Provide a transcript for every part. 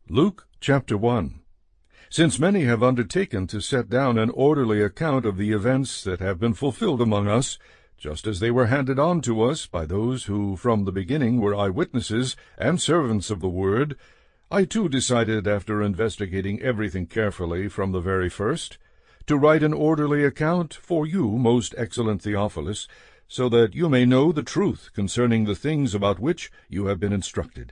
Luke chapter 1. Since many have undertaken to set down an orderly account of the events that have been fulfilled among us, just as they were handed on to us by those who from the beginning were eyewitnesses and servants of the word, I too decided, after investigating everything carefully from the very first, to write an orderly account for you, most excellent Theophilus, so that you may know the truth concerning the things about which you have been instructed.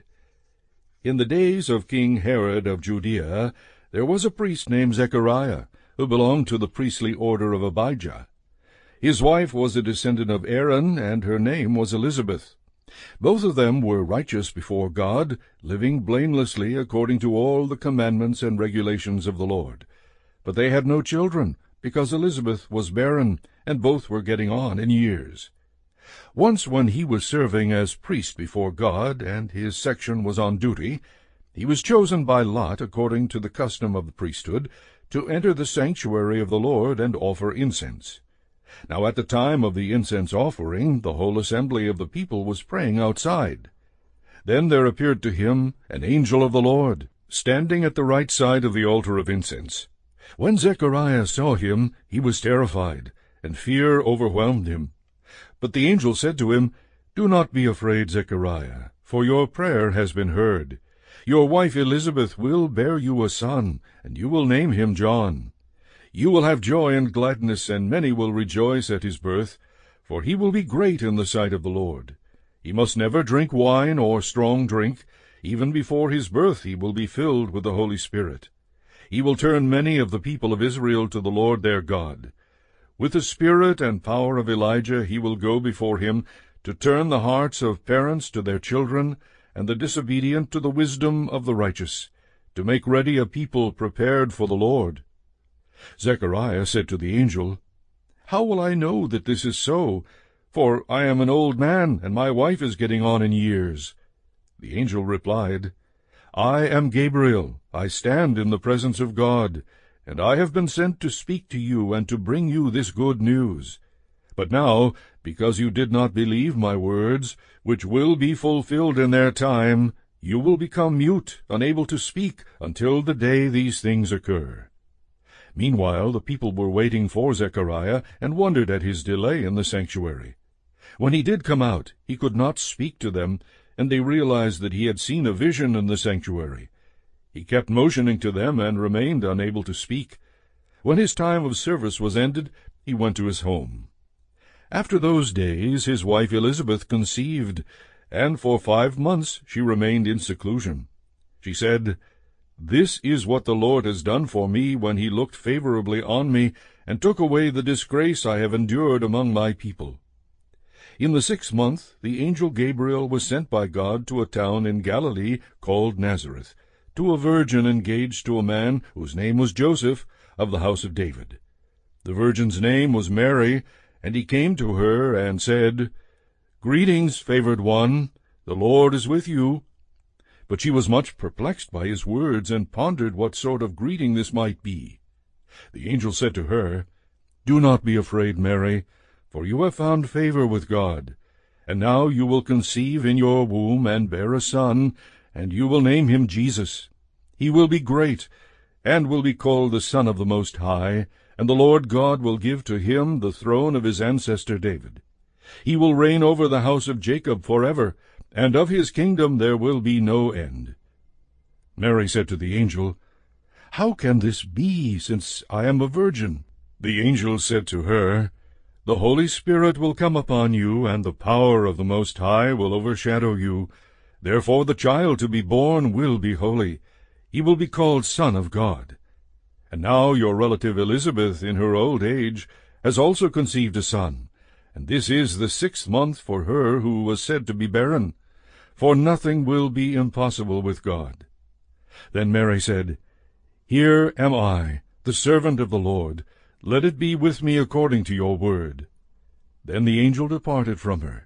In the days of King Herod of Judea, there was a priest named Zechariah, who belonged to the priestly order of Abijah. His wife was a descendant of Aaron, and her name was Elizabeth. Both of them were righteous before God, living blamelessly according to all the commandments and regulations of the Lord. But they had no children, because Elizabeth was barren, and both were getting on in years. Once when he was serving as priest before God, and his section was on duty, he was chosen by lot, according to the custom of the priesthood, to enter the sanctuary of the Lord and offer incense. Now at the time of the incense offering, the whole assembly of the people was praying outside. Then there appeared to him an angel of the Lord, standing at the right side of the altar of incense. When Zechariah saw him, he was terrified, and fear overwhelmed him. But the angel said to him, "Do not be afraid, Zechariah, for your prayer has been heard. Your wife Elizabeth will bear you a son, and you will name him John. You will have joy and gladness, and many will rejoice at his birth, for he will be great in the sight of the Lord. He must never drink wine or strong drink. Even before his birth he will be filled with the Holy Spirit. He will turn many of the people of Israel to the Lord their God. With the spirit and power of Elijah he will go before him, to turn the hearts of parents to their children, and the disobedient to the wisdom of the righteous, to make ready a people prepared for the Lord." Zechariah said to the angel, "How will I know that this is so? For I am an old man, and my wife is getting on in years." The angel replied, "I am Gabriel. I stand in the presence of God, and I have been sent to speak to you and to bring you this good news. But now, because you did not believe my words, which will be fulfilled in their time, you will become mute, unable to speak, until the day these things occur." Meanwhile the people were waiting for Zechariah, and wondered at his delay in the sanctuary. When he did come out, he could not speak to them, and they realized that he had seen a vision in the sanctuary. He kept motioning to them and remained unable to speak. When his time of service was ended, he went to his home. After those days his wife Elizabeth conceived, and for 5 months she remained in seclusion. She said, "This is what the Lord has done for me when he looked favorably on me and took away the disgrace I have endured among my people." In the 6th month the angel Gabriel was sent by God to a town in Galilee called Nazareth, to a virgin engaged to a man whose name was Joseph, of the house of David. The virgin's name was Mary, and he came to her and said, "Greetings, favored one, the Lord is with you." But she was much perplexed by his words, and pondered what sort of greeting this might be. The angel said to her, "Do not be afraid, Mary, for you have found favor with God. And now you will conceive in your womb and bear a son, and you will name him Jesus. He will be great, and will be called the Son of the Most High, and the Lord God will give to him the throne of his ancestor David. He will reign over the house of Jacob forever, and of his kingdom there will be no end." Mary said to the angel, "How can this be, since I am a virgin?" The angel said to her, "The Holy Spirit will come upon you, and the power of the Most High will overshadow you. Therefore the child to be born will be holy. He will be called Son of God. And now your relative Elizabeth, in her old age, has also conceived a son, and this is the 6th month for her who was said to be barren. For nothing will be impossible with God." Then Mary said, "Here am I, the servant of the Lord. Let it be with me according to your word." Then the angel departed from her.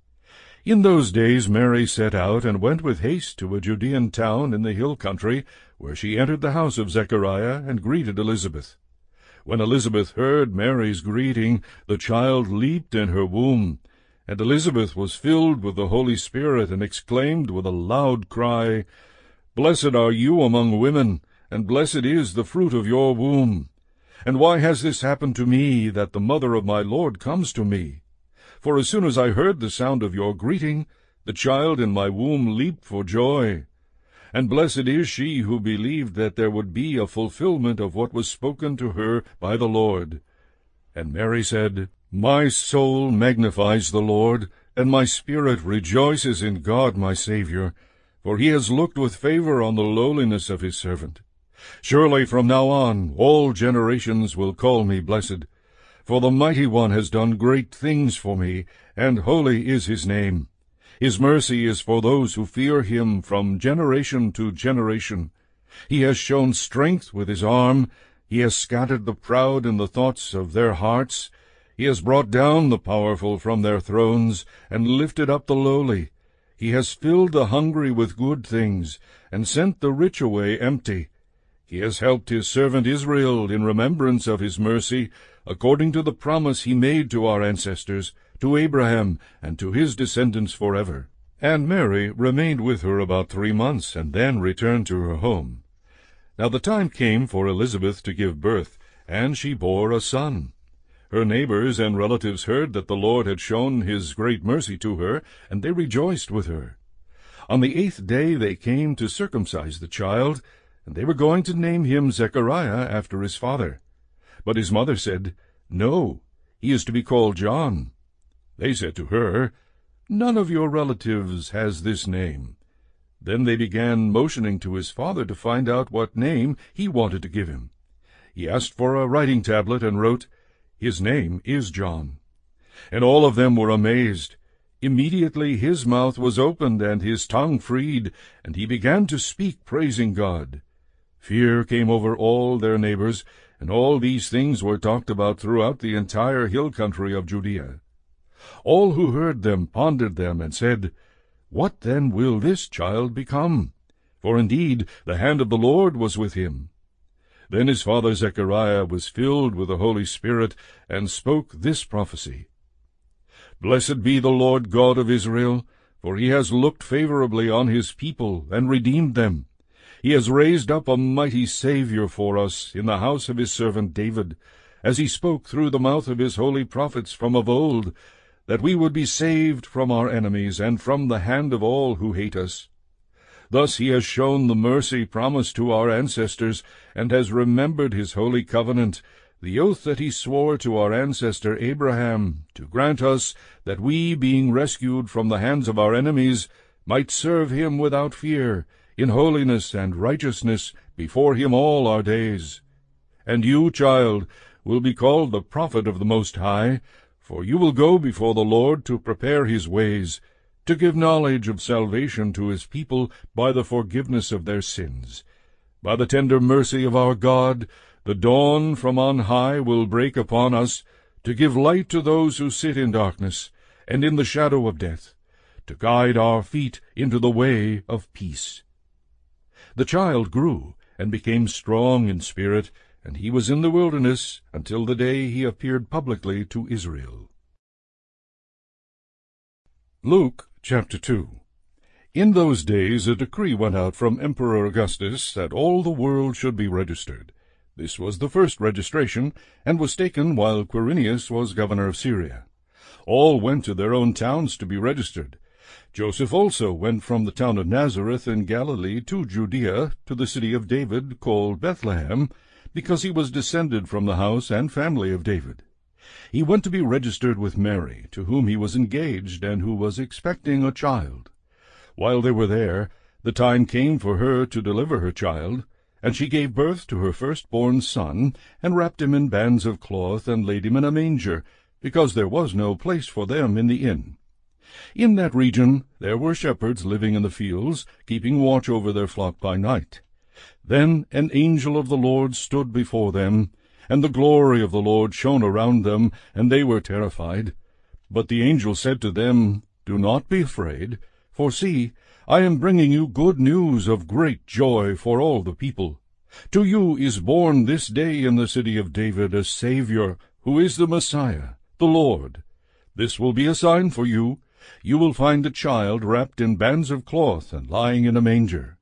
In those days Mary set out, and went with haste to a Judean town in the hill country, where she entered the house of Zechariah, and greeted Elizabeth. When Elizabeth heard Mary's greeting, the child leaped in her womb, and Elizabeth was filled with the Holy Spirit, and exclaimed with a loud cry, Blessed are you among women, and blessed is the fruit of your womb. And why has this happened to me, that the mother of my Lord comes to me? For as soon as I heard the sound of your greeting, the child in my womb leaped for joy. And blessed is she who believed that there would be a fulfillment of what was spoken to her by the Lord. And Mary said, My soul magnifies the Lord, and my spirit rejoices in God my Saviour, for he has looked with favor on the lowliness of his servant. Surely from now on all generations will call me blessed. For the Mighty One has done great things for me, and holy is his name. His mercy is for those who fear him from generation to generation. He has shown strength with his arm. He has scattered the proud in the thoughts of their hearts. He has brought down the powerful from their thrones, and lifted up the lowly. He has filled the hungry with good things, and sent the rich away empty. He has helped his servant Israel in remembrance of his mercy, according to the promise he made to our ancestors, to Abraham, and to his descendants forever. And Mary remained with her about 3 months, and then returned to her home. Now the time came for Elizabeth to give birth, and she bore a son. Her neighbors and relatives heard that the Lord had shown his great mercy to her, and they rejoiced with her. On the 8th day they came to circumcise the child, and they were going to name him Zechariah after his father. But his mother said, No, he is to be called John. They said to her, None of your relatives has this name. Then they began motioning to his father to find out what name he wanted to give him. He asked for a writing tablet and wrote, His name is John. And all of them were amazed. Immediately his mouth was opened and his tongue freed, and he began to speak, praising God. Fear came over all their neighbors, and all these things were talked about throughout the entire hill country of Judea. All who heard them pondered them, and said, What then will this child become? For indeed the hand of the Lord was with him. Then his father Zechariah was filled with the Holy Spirit, and spoke this prophecy. Blessed be the Lord God of Israel, for he has looked favorably on his people, and redeemed them. He has raised up a mighty Saviour for us in the house of his servant David, as he spoke through the mouth of his holy prophets from of old, that we would be saved from our enemies, and from the hand of all who hate us. Thus he has shown the mercy promised to our ancestors, and has remembered his holy covenant, the oath that he swore to our ancestor Abraham, to grant us that we, being rescued from the hands of our enemies, might serve him without fear, in holiness and righteousness before him all our days. And you, child, will be called the prophet of the Most High, for you will go before the Lord to prepare his ways, to give knowledge of salvation to his people by the forgiveness of their sins. By the tender mercy of our God, the dawn from on high will break upon us, to give light to those who sit in darkness and in the shadow of death, to guide our feet into the way of peace. The child grew and became strong in spirit, and he was in the wilderness until the day he appeared publicly to Israel. Luke chapter 2. In those days a decree went out from Emperor Augustus that all the world should be registered. This was the first registration, and was taken while Quirinius was governor of Syria. All went to their own towns to be registered. Joseph also went from the town of Nazareth in Galilee to Judea, to the city of David, called Bethlehem, because he was descended from the house and family of David. He went to be registered with Mary, to whom he was engaged, and who was expecting a child. While they were there, the time came for her to deliver her child, and she gave birth to her firstborn son, and wrapped him in bands of cloth, and laid him in a manger, because there was no place for them in the inn. In that region there were shepherds living in the fields, keeping watch over their flock by night. Then an angel of the Lord stood before them, and the glory of the Lord shone around them, and they were terrified. But the angel said to them, Do not be afraid, for see, I am bringing you good news of great joy for all the people. To you is born this day in the city of David a Saviour, who is the Messiah, the Lord. This will be a sign for you. You will find a child wrapped in bands of cloth and lying in a manger.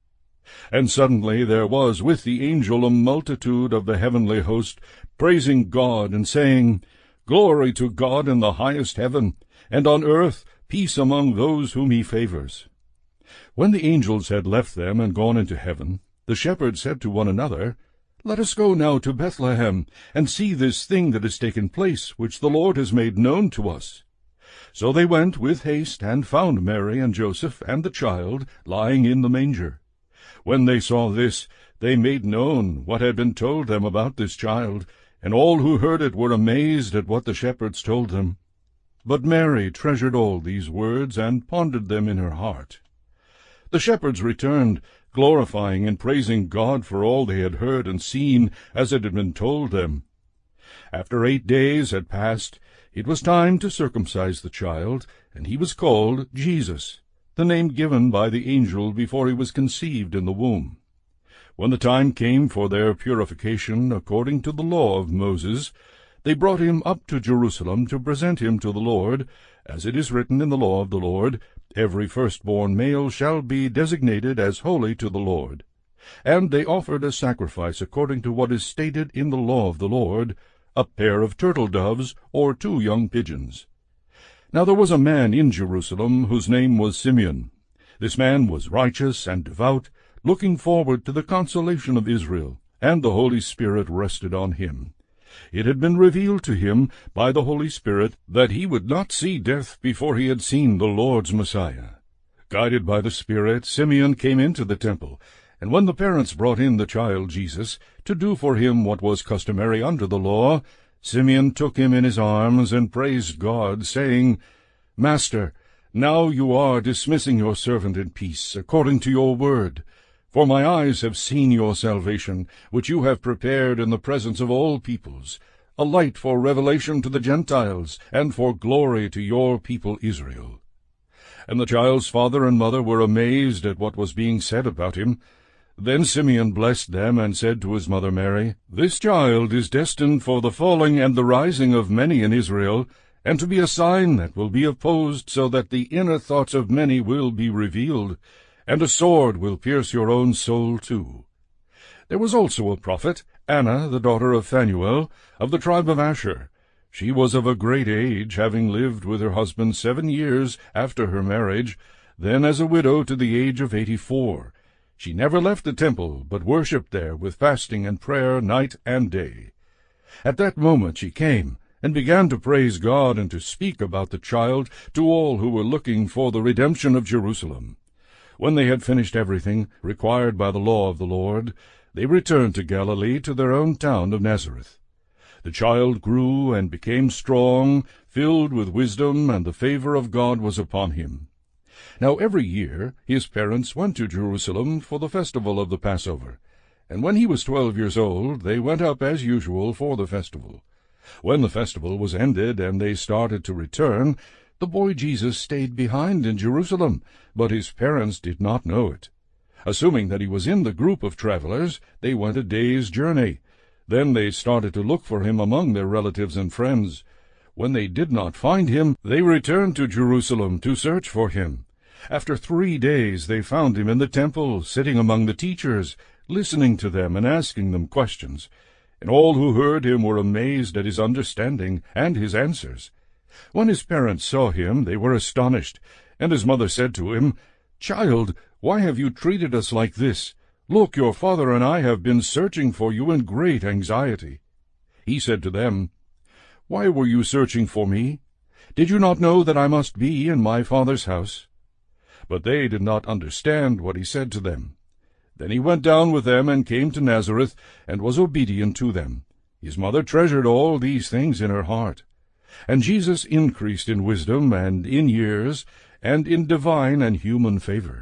And suddenly there was with the angel a multitude of the heavenly host, praising God, and saying, Glory to God in the highest heaven, and on earth peace among those whom he favors. When the angels had left them and gone into heaven, the shepherds said to one another, Let us go now to Bethlehem, and see this thing that has taken place, which the Lord has made known to us. So they went with haste, and found Mary and Joseph and the child lying in the manger. When they saw this, they made known what had been told them about this child, and all who heard it were amazed at what the shepherds told them. But Mary treasured all these words, and pondered them in her heart. The shepherds returned, glorifying and praising God for all they had heard and seen, as it had been told them. After 8 days had passed, it was time to circumcise the child, and he was called Jesus, the name given by the angel before he was conceived in the womb. When the time came for their purification according to the law of Moses, they brought him up to Jerusalem to present him to the Lord, as it is written in the law of the Lord, Every firstborn male shall be designated as holy to the Lord. And they offered a sacrifice according to what is stated in the law of the Lord, a pair of turtle-doves or 2 young pigeons. Now there was a man in Jerusalem whose name was Simeon. This man was righteous and devout, looking forward to the consolation of Israel, and the Holy Spirit rested on him. It had been revealed to him by the Holy Spirit that he would not see death before he had seen the Lord's Messiah. Guided by the Spirit, Simeon came into the temple, and when the parents brought in the child Jesus, to do for him what was customary under the law, Simeon took him in his arms and praised God, saying, Master, now you are dismissing your servant in peace, according to your word. For my eyes have seen your salvation, which you have prepared in the presence of all peoples, a light for revelation to the Gentiles, and for glory to your people Israel. And the child's father and mother were amazed at what was being said about him. Then Simeon blessed them, and said to his mother Mary, This child is destined for the falling and the rising of many in Israel, and to be a sign that will be opposed, so that the inner thoughts of many will be revealed, and a sword will pierce your own soul too. There was also a prophet, Anna, the daughter of Phanuel, of the tribe of Asher. She was of a great age, having lived with her husband 7 years after her marriage, then as a widow to the age of 84. She never left the temple, but worshipped there with fasting and prayer night and day. At that moment she came, and began to praise God and to speak about the child to all who were looking for the redemption of Jerusalem. When they had finished everything required by the law of the Lord, they returned to Galilee, to their own town of Nazareth. The child grew and became strong, filled with wisdom, and the favor of God was upon him. Now every year his parents went to Jerusalem for the festival of the Passover, and when he was 12 years old, they went up as usual for the festival. When the festival was ended and they started to return, the boy Jesus stayed behind in Jerusalem, but his parents did not know it. Assuming that he was in the group of travelers, they went a day's journey. Then they started to look for him among their relatives and friends. When they did not find him, they returned to Jerusalem to search for him. After 3 days they found him in the temple, sitting among the teachers, listening to them and asking them questions. And all who heard him were amazed at his understanding and his answers. When his parents saw him, they were astonished, and his mother said to him, Child, why have you treated us like this? Look, your father and I have been searching for you in great anxiety. He said to them, Why were you searching for me? Did you not know that I must be in my father's house? But they did not understand what he said to them. Then he went down with them and came to Nazareth, and was obedient to them. His mother treasured all these things in her heart. And Jesus increased in wisdom and in years, and in divine and human favor.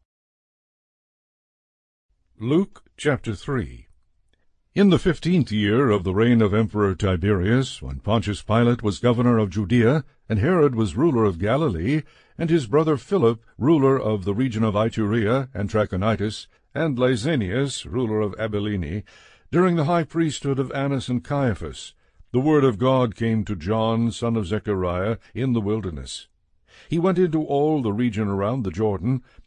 Luke chapter 3. In the 15th year of the reign of Emperor Tiberius, when Pontius Pilate was governor of Judea, and Herod was ruler of Galilee, and his brother Philip ruler of the region of Iturea and Trachonitis, and Lysanias ruler of Abilene, during the high priesthood of Annas and Caiaphas, the word of God came to John, son of Zechariah, in the wilderness. He went into all the region around the Jordan,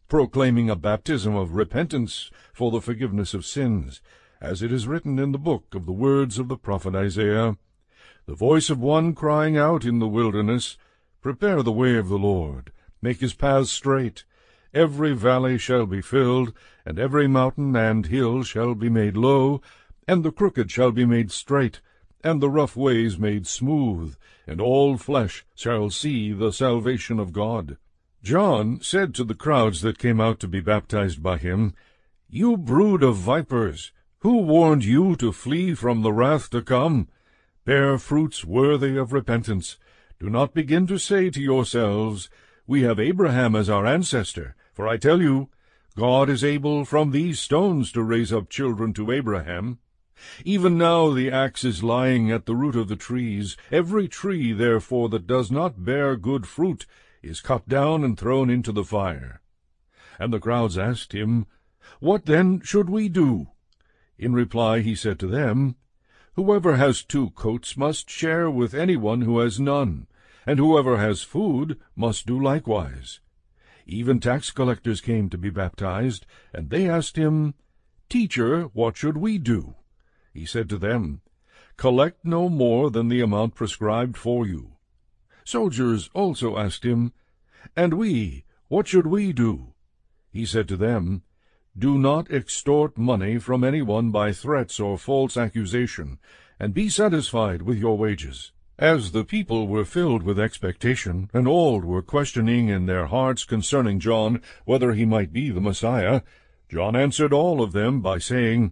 proclaiming a baptism of repentance for the forgiveness of sins, as it is written in the book of the words of the prophet Isaiah, "The voice of one crying out in the wilderness, Prepare the way of the Lord, make his paths straight. Every valley shall be filled, and every mountain and hill shall be made low, and the crooked shall be made straight, and the rough ways made smooth, and all flesh shall see the salvation of God." John said to the crowds that came out to be baptized by him, "You brood of vipers, who warned you to flee from the wrath to come? Bear fruits worthy of repentance. Do not begin to say to yourselves, We have Abraham as our ancestor, for I tell you, God is able from these stones to raise up children to Abraham. Even now the axe is lying at the root of the trees. Every tree, therefore, that does not bear good fruit is cut down and thrown into the fire." And the crowds asked him, "What then should we do?" In reply he said to them, "Whoever has 2 coats must share with anyone who has none, and whoever has food must do likewise." Even tax collectors came to be baptized, and they asked him, "Teacher, what should we do?" He said to them, "Collect no more than the amount prescribed for you." Soldiers also asked him, "And we, what should we do?" He said to them, "Do not extort money from anyone by threats or false accusation, and be satisfied with your wages." As the people were filled with expectation, and all were questioning in their hearts concerning John whether he might be the Messiah, John answered all of them by saying,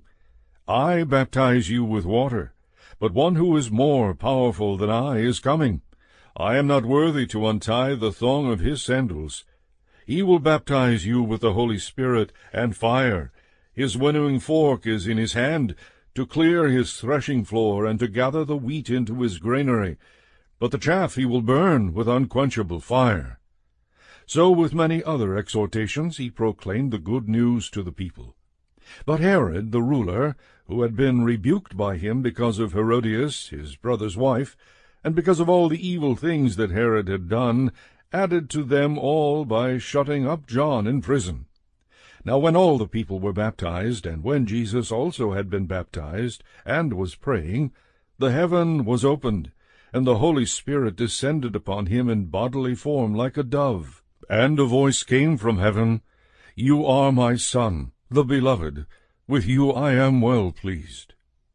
"I baptize you with water, but one who is more powerful than I is coming. I am not worthy to untie the thong of his sandals. He will baptize you with the Holy Spirit and fire. His winnowing fork is in his hand, to clear his threshing floor and to gather the wheat into his granary, but the chaff he will burn with unquenchable fire." So with many other exhortations he proclaimed the good news to the people. But Herod the ruler, who had been rebuked by him because of Herodias, his brother's wife, and because of all the evil things that Herod had done, added to them all by shutting up John in prison. Now when all the people were baptized, and when Jesus also had been baptized, and was praying, the heaven was opened, and the Holy Spirit descended upon him in bodily form like a dove. And a voice came from heaven, "You are my Son, the Beloved. With you I am well pleased."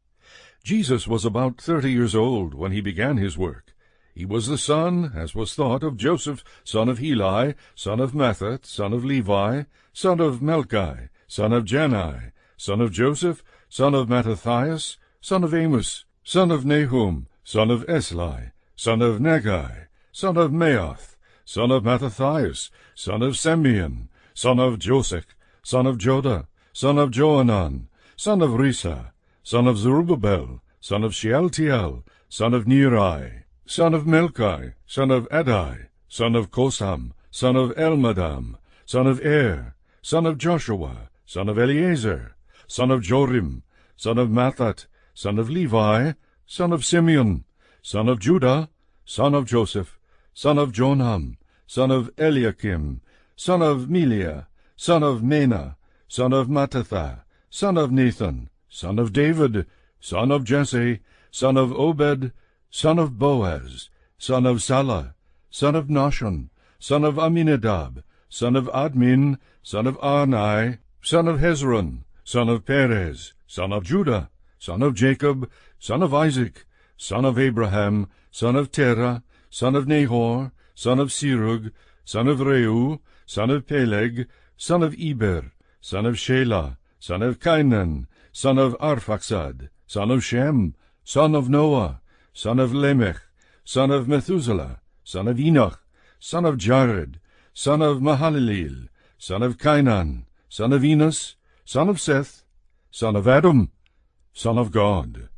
Jesus was about 30 years old when he began his work. He was the son, as was thought, of Joseph, son of Heli, son of Mathat, son of Levi, son of Melchi, son of Jannai, son of Joseph, son of Mattathias, son of Amos, son of Nahum, son of Esli, son of Negai, son of Maath, son of Mattathias, son of Simeon, son of Josech, son of Joda, son of Joanan, son of Risa, son of Zerubbabel, son of Shealtiel, son of Neri, son of Melchi, son of Adai, son of Kosam, son of Elmadam, son of Er, son of Joshua, son of Eliezer, son of Jorim, son of Mathat, son of Levi, son of Simeon, son of Judah, son of Joseph, son of Jonam, son of Eliakim, son of Melea, son of Mena, son of Mattatha, son of Nathan, son of David, son of Jesse, son of Obed, son of Boaz, son of Salah, son of Nahshon, son of Aminadab, son of Admin, son of Arni, son of Hezron, son of Perez, son of Judah, son of Jacob, son of Isaac, son of Abraham, son of Terah, son of Nahor, son of Serug, son of Reu, son of Peleg, son of Eber, son of Shelah, son of Cainan, son of Arphaxad, son of Shem, son of Noah, son of Lamech, son of Methuselah, son of Enoch, son of Jared, son of Mahalaleel, son of Cainan, son of Enos, son of Seth, son of Adam, son of God.